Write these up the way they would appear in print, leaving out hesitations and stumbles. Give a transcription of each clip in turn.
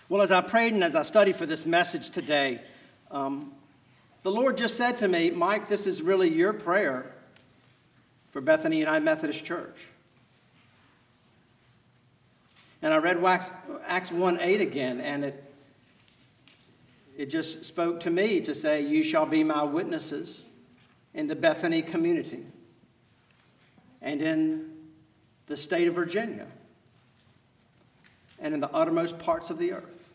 Well, as I prayed and as I studied for this message today, the Lord just said to me, Mike, this is really your prayer for Bethany United Methodist Church. And I read Acts 1:8 again, and it just spoke to me to say, you shall be my witnesses in the Bethany community and in the state of Virginia and in the uttermost parts of the earth.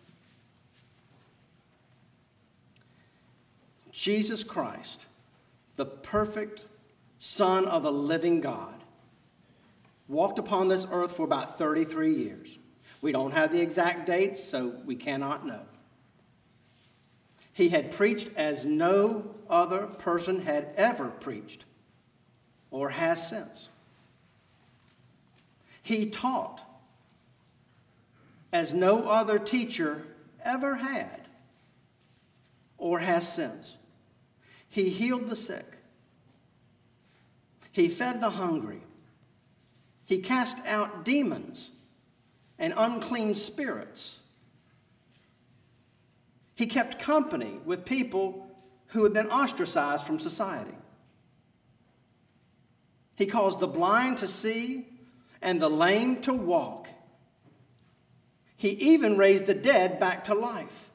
Jesus Christ, the perfect Son of the living God, walked upon this earth for about 33 years. We don't have the exact dates, so we cannot know. He had preached as no other person had ever preached or has since. He taught as no other teacher ever had or has since. He healed the sick. He fed the hungry. He cast out demons and unclean spirits. He kept company with people who had been ostracized from society. He caused the blind to see and the lame to walk. He even raised the dead back to life.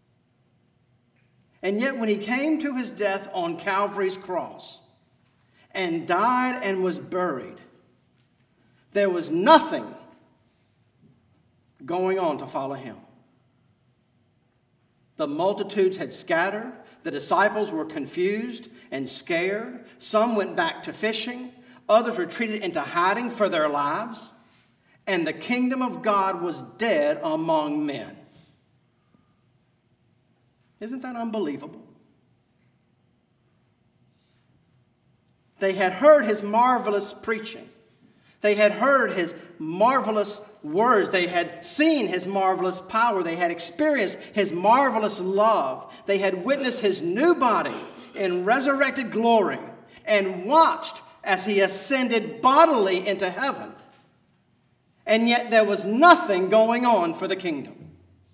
And yet when he came to his death on Calvary's cross and died and was buried, there was nothing going on to follow him. The multitudes had scattered. The disciples were confused and scared. Some went back to fishing. Others retreated into hiding for their lives. And the kingdom of God was dead among men. Isn't that unbelievable? They had heard his marvelous preaching. They had heard his marvelous words. They had seen his marvelous power. They had experienced his marvelous love. They had witnessed his new body in resurrected glory and watched as he ascended bodily into heaven. And yet there was nothing going on for the kingdom.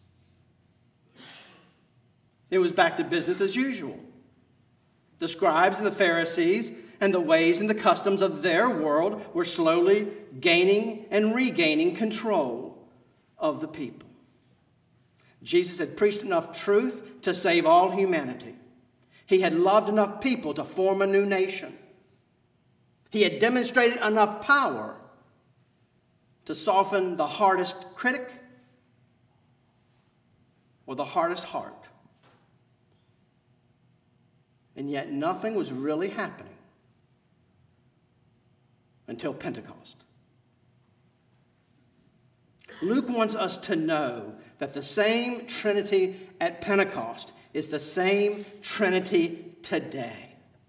It was back to business as usual. The scribes and the Pharisees and the ways and the customs of their world were slowly gaining and regaining control of the people. Jesus had preached enough truth to save all humanity. He had loved enough people to form a new nation. He had demonstrated enough power to soften the hardest critic or the hardest heart. And yet nothing was really happening until Pentecost. Luke wants us to know that the same Trinity at Pentecost is the same Trinity today.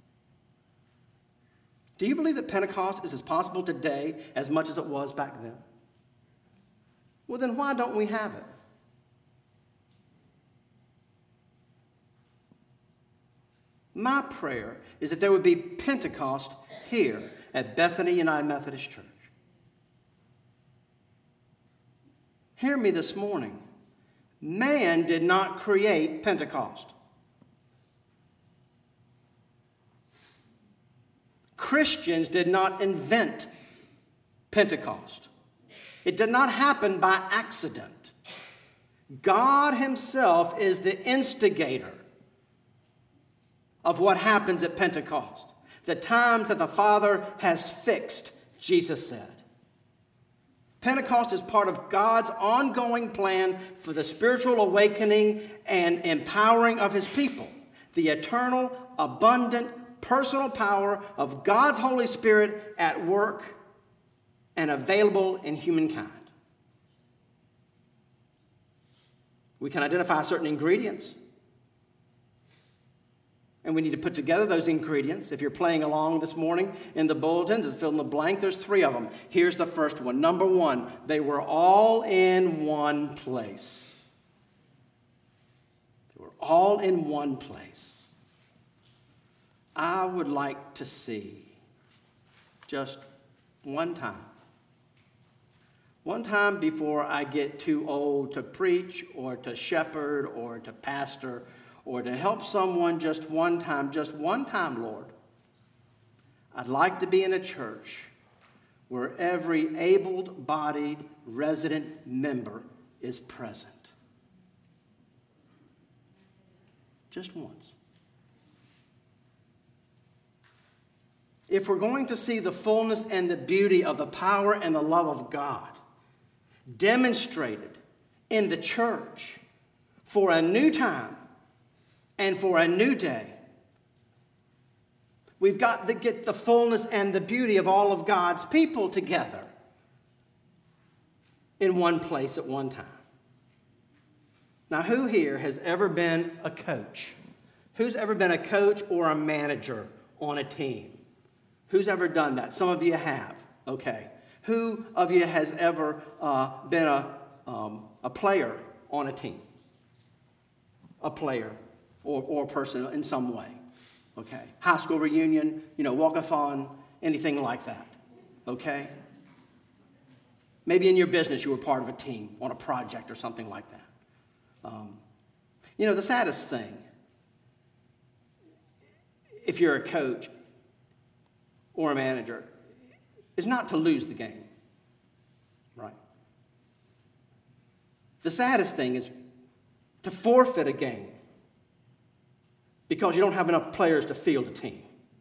Do you believe that Pentecost is as possible today as much as it was back then? Well, then why don't we have it? My prayer is that there would be Pentecost here at Bethany United Methodist Church. Hear me this morning. Man did not create Pentecost. Christians did not invent Pentecost. It did not happen by accident. God himself is the instigator of what happens at Pentecost. The times that the Father has fixed, Jesus said. Pentecost is part of God's ongoing plan for the spiritual awakening and empowering of his people. The eternal, abundant, personal power of God's Holy Spirit at work and available in humankind. We can identify certain ingredients, and we need to put together those ingredients. If you're playing along this morning in the bulletins, it's filled in the blank. There's 3 of them. Here's the first one. Number 1, they were all in one place. They were all in one place. I would like to see just one time One time before I get too old to preach or to shepherd or to pastor or to help someone just one time, Lord, I'd like to be in a church where every able-bodied resident member is present. Just once. If we're going to see the fullness and the beauty of the power and the love of God demonstrated in the church for a new time and for a new day, we've got to get the fullness and the beauty of all of God's people together in one place at one time. Now, who here has ever been a coach? Who's ever been a coach or a manager on a team? Who's ever done that? Some of you have. Okay. Who of you has ever been a player on a team? A player or a person in some way. Okay. High school reunion, walkathon, anything like that. Okay. Maybe in your business you were part of a team on a project or something like that. The saddest thing, if you're a coach or a manager, is not to lose the game, right? The saddest thing is to forfeit a game because you don't have enough players to field a team.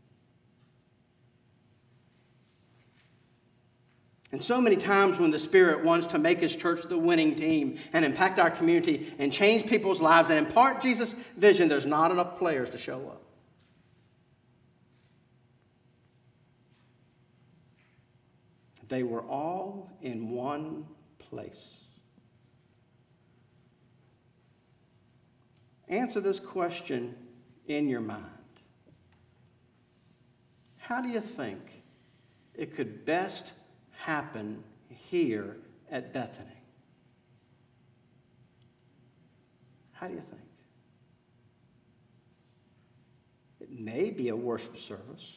And so many times when the Spirit wants to make His church the winning team and impact our community and change people's lives and impart Jesus' vision, there's not enough players to show up. They were all in one place. Answer this question in your mind. How do you think it could best happen here at Bethany? How do you think? It may be a worship service.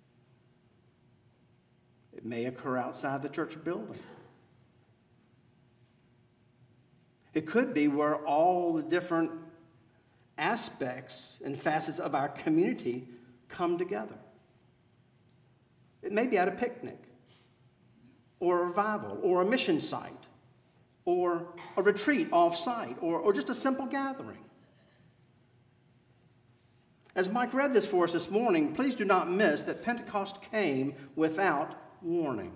It may occur outside the church building. It could be where all the different aspects and facets of our community come together. It may be at a picnic, or a revival, or a mission site, or a retreat off-site, or just a simple gathering. As Mike read this for us this morning, please do not miss that Pentecost came without warning.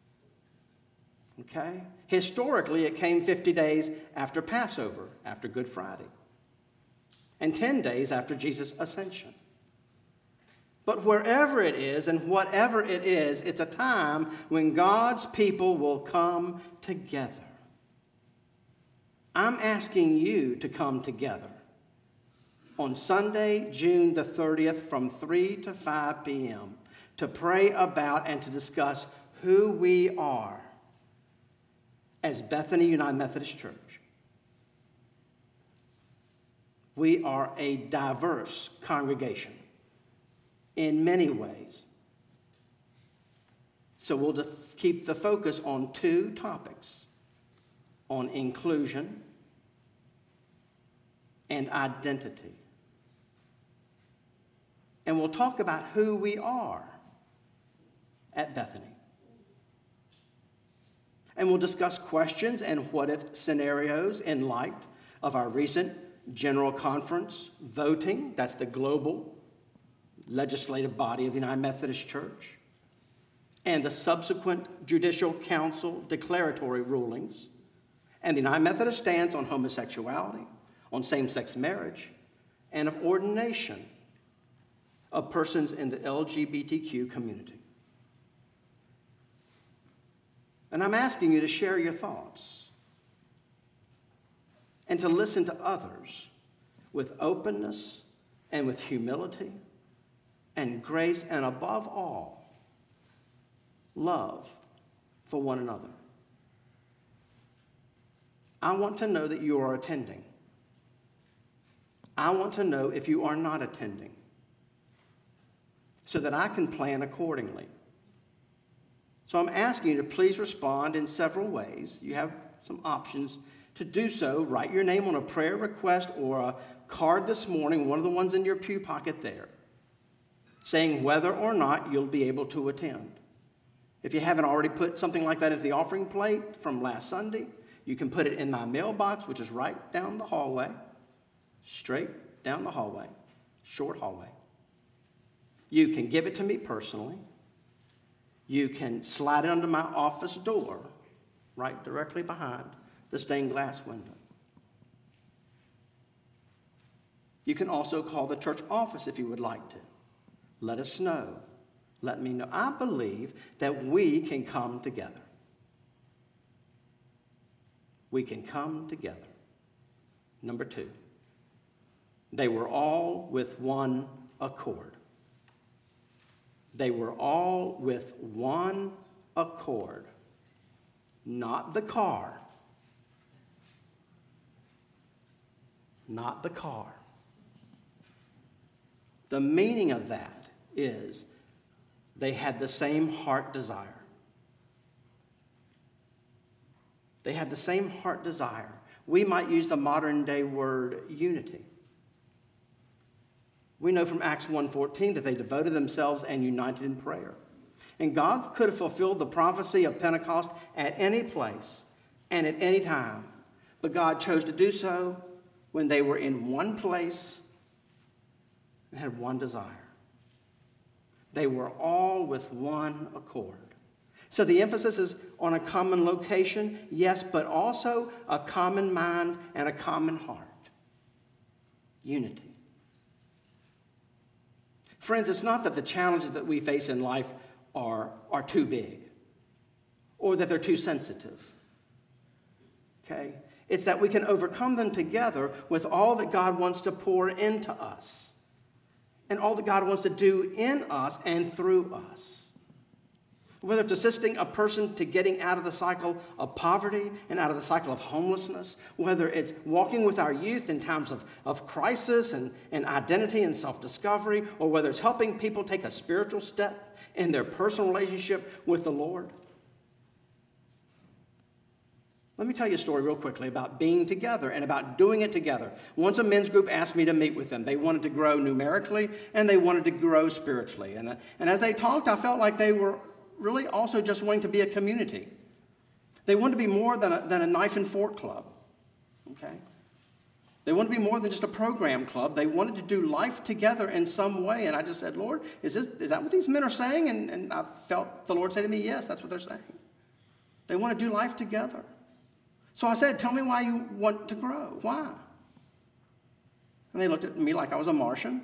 Okay? Historically, it came 50 days after Passover, after Good Friday, and 10 days after Jesus' ascension. But wherever it is and whatever it is, it's a time when God's people will come together. I'm asking you to come together on Sunday, June the 30th from 3 to 5 p.m. to pray about and to discuss who we are as Bethany United Methodist Church. We are a diverse congregation in many ways. So we'll keep the focus on two topics, on inclusion and identity. And we'll talk about who we are at Bethany. And we'll discuss questions and what-if scenarios in light of our recent General Conference voting. That's the global legislative body of the United Methodist Church, and the subsequent Judicial Council declaratory rulings, and the United Methodist stance on homosexuality, on same-sex marriage, and of ordination of persons in the LGBTQ community. And I'm asking you to share your thoughts and to listen to others with openness and with humility and grace, and above all, love for one another. I want to know that you are attending. I want to know if you are not attending, so that I can plan accordingly. So I'm asking you to please respond in several ways. You have some options to do so. Write your name on a prayer request or a card this morning, one of the ones in your pew pocket there, saying whether or not you'll be able to attend. If you haven't already put something like that at the offering plate from last Sunday, you can put it in my mailbox, which is right down the hallway, straight down the hallway, short hallway. You can give it to me personally. You can slide it under my office door, right directly behind the stained glass window. You can also call the church office if you would like to. Let us know. Let me know. I believe that we can come together. We can come together. Number 2, they were all with one accord. They were all with one accord, not the car. Not the car. The meaning of that is they had the same heart desire. They had the same heart desire. We might use the modern day word unity. We know from Acts 1:14 that they devoted themselves and united in prayer. And God could have fulfilled the prophecy of Pentecost at any place and at any time. But God chose to do so when they were in one place and had one desire. They were all with one accord. So the emphasis is on a common location, yes, but also a common mind and a common heart. Unity. Friends, it's not that the challenges that we face in life are too big or that they're too sensitive. Okay? It's that we can overcome them together with all that God wants to pour into us and all that God wants to do in us and through us. Whether it's assisting a person to getting out of the cycle of poverty and out of the cycle of homelessness, whether it's walking with our youth in times of crisis and identity and self-discovery, or whether it's helping people take a spiritual step in their personal relationship with the Lord. Let me tell you a story real quickly about being together and about doing it together. Once a men's group asked me to meet with them. They wanted to grow numerically and they wanted to grow spiritually. And as they talked, I felt like they were really also just wanting to be a community. They wanted to be more than a knife and fork club, okay? They wanted to be more than just a program club. They wanted to do life together in some way. And I just said, Lord, is that what these men are saying? And I felt the Lord say to me, yes, that's what they're saying. They want to do life together. So I said, tell me why you want to grow. Why? And they looked at me like I was a Martian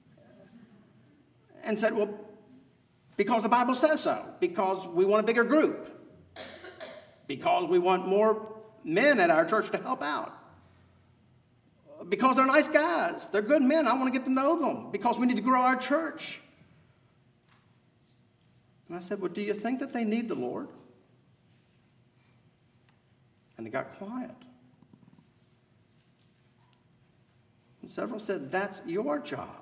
and said, well, because the Bible says so. Because we want a bigger group. Because we want more men at our church to help out. Because they're nice guys. They're good men. I want to get to know them. Because we need to grow our church. And I said, well, do you think that they need the Lord? And they got quiet. And several said, that's your job.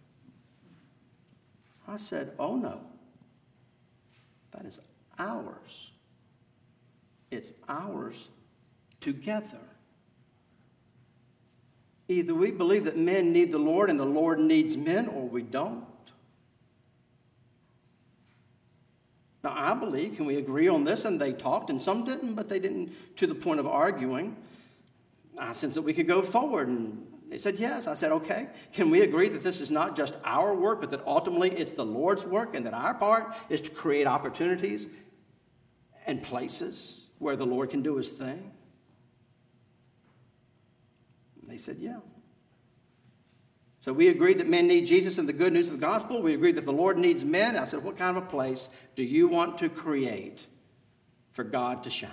I said, oh no. That is ours. It's ours together. Either we believe that men need the Lord and the Lord needs men, or we don't. Now, I believe, can we agree on this? And they talked, and some didn't, but they didn't to the point of arguing. I sensed that we could go forward, and they said yes. I said, okay. Can we agree that this is not just our work, but that ultimately it's the Lord's work, and that our part is to create opportunities and places where the Lord can do his thing? And they said, yeah. So we agreed that men need Jesus and the good news of the gospel. We agreed that the Lord needs men. I said, what kind of a place do you want to create for God to shine?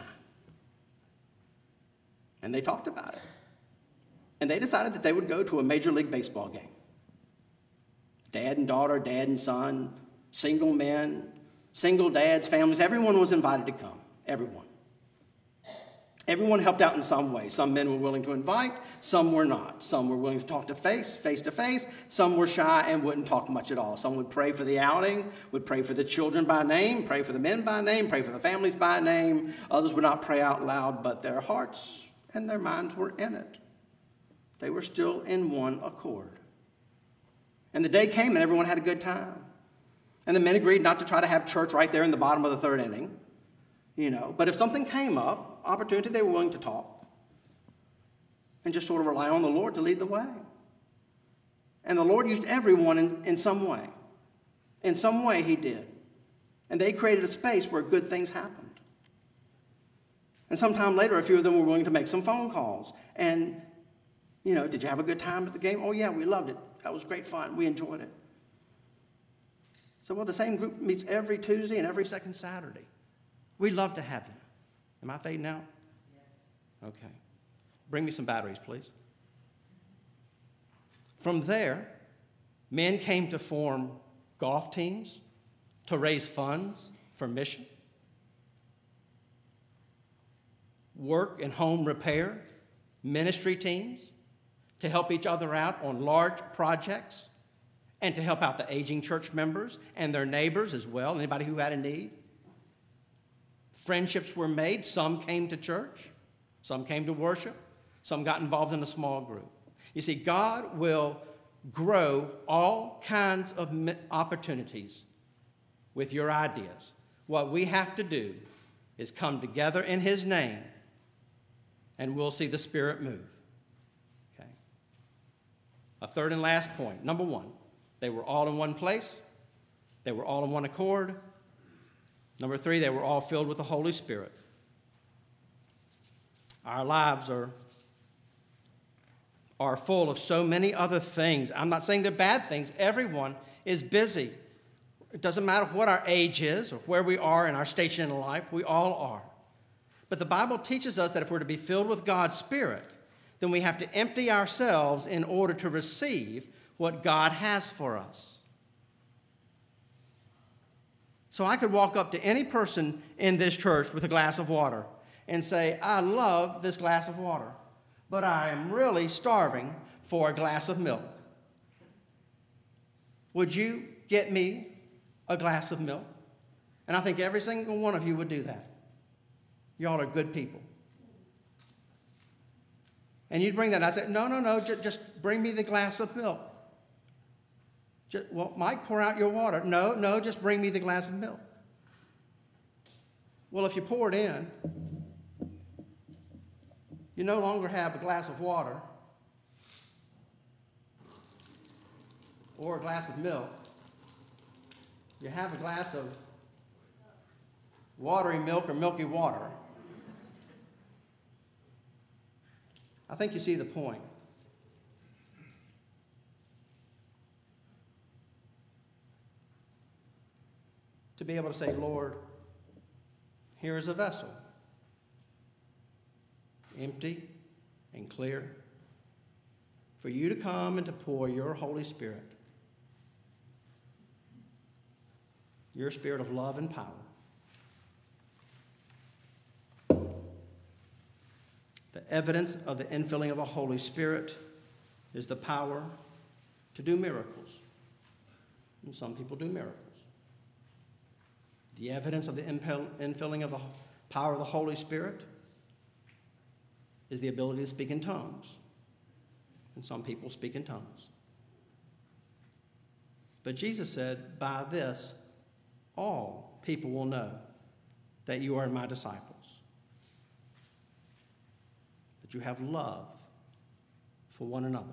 And they talked about it. And they decided that they would go to a Major League Baseball game. Dad and daughter, dad and son, single men, single dads, families, everyone was invited to come. Everyone. Everyone helped out in some way. Some men were willing to invite, some were not. Some were willing to talk to face to face. Some were shy and wouldn't talk much at all. Some would pray for the outing, would pray for the children by name, pray for the men by name, pray for the families by name. Others would not pray out loud, but their hearts and their minds were in it. They were still in one accord. And the day came and everyone had a good time. And the men agreed not to try to have church right there in the bottom of the third inning. But if something came up, opportunity, they were willing to talk and just sort of rely on the Lord to lead the way. And the Lord used everyone in some way. In some way he did. And they created a space where good things happened. And sometime later, a few of them were willing to make some phone calls. And, did you have a good time at the game? Oh, yeah, we loved it. That was great fun. We enjoyed it. So, the same group meets every Tuesday and every second Saturday. We'd love to have you. Am I fading out? Yes. Okay. Bring me some batteries, please. From there, men came to form golf teams to raise funds for mission, work and home repair, ministry teams to help each other out on large projects and to help out the aging church members and their neighbors as well, anybody who had a need. Friendships were made. Some came to church. Some came to worship. Some got involved in a small group. You see, God will grow all kinds of opportunities with your ideas. What we have to do is come together in his name, and we'll see the Spirit move. Okay. A third and last point. Number one, they were all in one place. They were all in one accord. Number three, they were all filled with the Holy Spirit. Our lives are full of so many other things. I'm not saying they're bad things. Everyone is busy. It doesn't matter what our age is or where we are in our station in life. We all are. But the Bible teaches us that if we're to be filled with God's Spirit, then we have to empty ourselves in order to receive what God has for us. So I could walk up to any person in this church with a glass of water and say, I love this glass of water, but I am really starving for a glass of milk. Would you get me a glass of milk? And I think every single one of you would do that. Y'all are good people. And you'd bring that. I said, no, just bring me the glass of milk. Mike, pour out your water. No, just bring me the glass of milk. Well, if you pour it in, you no longer have a glass of water or a glass of milk. You have a glass of watery milk or milky water. I think you see the point. To be able to say, Lord, here is a vessel, empty and clear, for you to come and to pour your Holy Spirit, your spirit of love and power. The evidence of the infilling of the Holy Spirit is the power to do miracles. And some people do miracles. The evidence of the infilling of the power of the Holy Spirit is the ability to speak in tongues. And some people speak in tongues. But Jesus said, by this, all people will know that you are my disciples. That you have love for one another.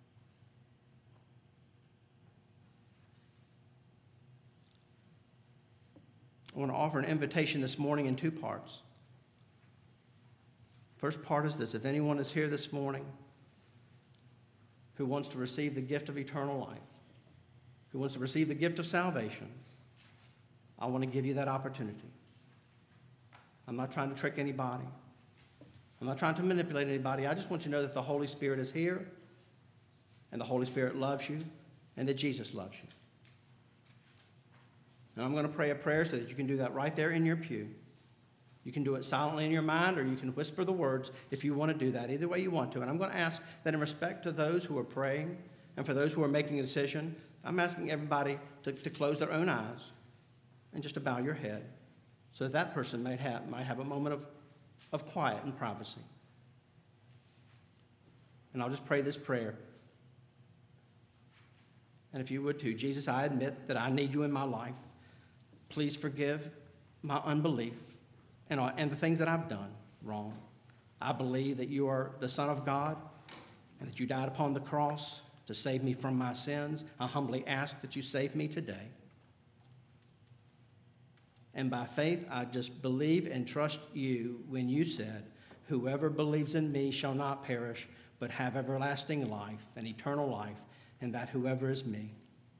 I want to offer an invitation this morning in two parts. First part is this: if anyone is here this morning who wants to receive the gift of eternal life, who wants to receive the gift of salvation, I want to give you that opportunity. I'm not trying to trick anybody. I'm not trying to manipulate anybody. I just want you to know that the Holy Spirit is here, and the Holy Spirit loves you, and that Jesus loves you. And I'm going to pray a prayer so that you can do that right there in your pew. You can do it silently in your mind, or you can whisper the words if you want to do that. Either way you want to. And I'm going to ask that in respect to those who are praying and for those who are making a decision, I'm asking everybody to close their own eyes and just to bow your head so that person might have a moment of quiet and privacy. And I'll just pray this prayer. And if you would too, Jesus, I admit that I need you in my life. Please forgive my unbelief and the things that I've done wrong. I believe that you are the Son of God and that you died upon the cross to save me from my sins. I humbly ask that you save me today. And by faith, I just believe and trust you when you said, whoever believes in me shall not perish, but have everlasting life and eternal life, and that whoever is me.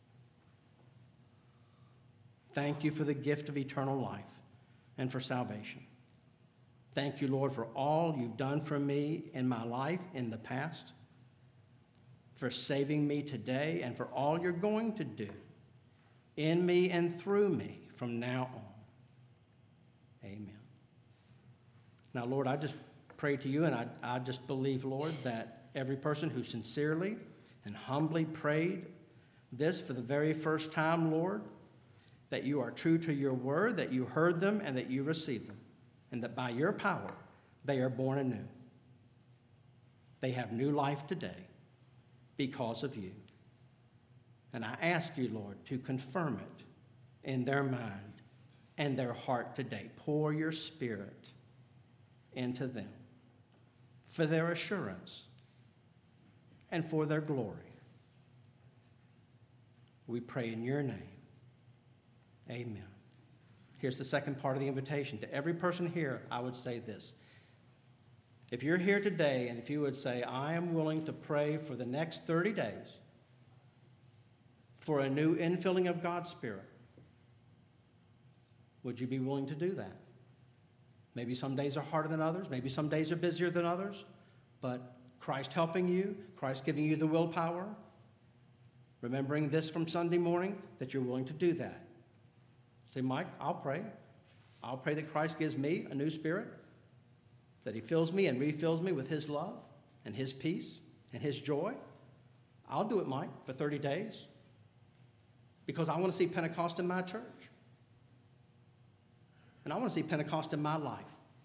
Thank you for the gift of eternal life and for salvation. Thank you, Lord, for all you've done for me in my life in the past, for saving me today, and for all you're going to do in me and through me from now on. Amen. Now, Lord, I just pray to you, and I just believe, Lord, that every person who sincerely and humbly prayed this for the very first time, Lord, that you are true to your word, that you heard them and that you received them, and that by your power they are born anew. They have new life today because of you. And I ask you, Lord, to confirm it in their mind and their heart today. Pour your Spirit into them for their assurance and for their glory. We pray in your name. Amen. Here's the second part of the invitation. To every person here, I would say this. If you're here today and if you would say, I am willing to pray for the next 30 days for a new infilling of God's Spirit, would you be willing to do that? Maybe some days are harder than others. Maybe some days are busier than others. But Christ helping you, Christ giving you the willpower, remembering this from Sunday morning, that you're willing to do that. Say, Mike, I'll pray. I'll pray that Christ gives me a new spirit, that he fills me and refills me with his love and his peace and his joy. I'll do it, Mike, for 30 days because I want to see Pentecost in my church. And I want to see Pentecost in my life.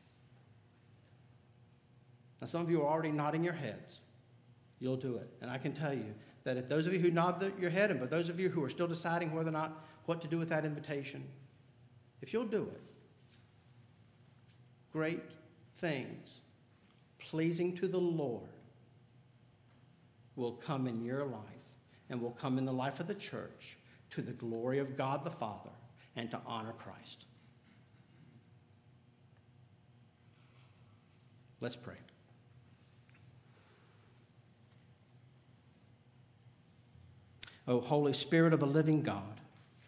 Now, some of you are already nodding your heads. You'll do it. And I can tell you that if those of you who nod your head, and for those of you who are still deciding whether or not what to do with that invitation, if you'll do it, great things pleasing to the Lord will come in your life and will come in the life of the church to the glory of God the Father and to honor Christ. Let's pray. O Holy Spirit of the living God,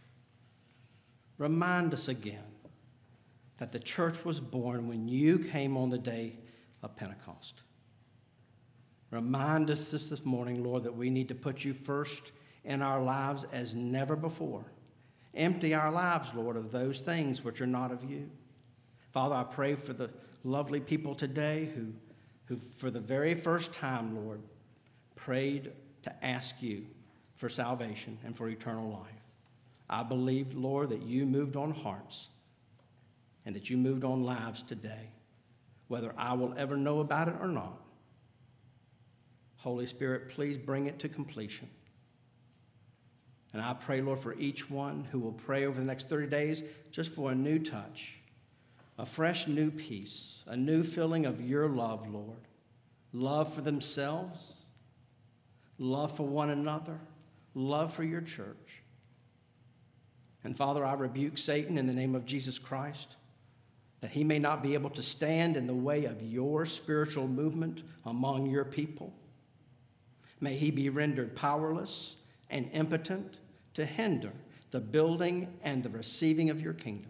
remind us again that the church was born when you came on the day of Pentecost. Remind us this morning, Lord, that we need to put you first in our lives as never before. Empty our lives, Lord, of those things which are not of you. Father, I pray for the lovely people today who for the very first time, Lord, prayed to ask you for salvation and for eternal life. I believe, Lord, that you moved on hearts and that you moved on lives today, whether I will ever know about it or not. Holy Spirit, please bring it to completion. And I pray, Lord, for each one who will pray over the next 30 days just for a new touch, a fresh new peace, a new filling of your love, Lord. Love for themselves, love for one another, love for your church. And Father, I rebuke Satan in the name of Jesus Christ, that he may not be able to stand in the way of your spiritual movement among your people. May he be rendered powerless and impotent to hinder the building and the receiving of your kingdom.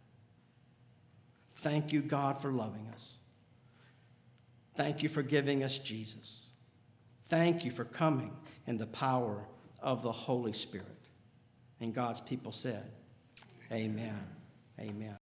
Thank you, God, for loving us. Thank you for giving us Jesus. Thank you for coming in the power of the Holy Spirit. And God's people said, amen. Amen.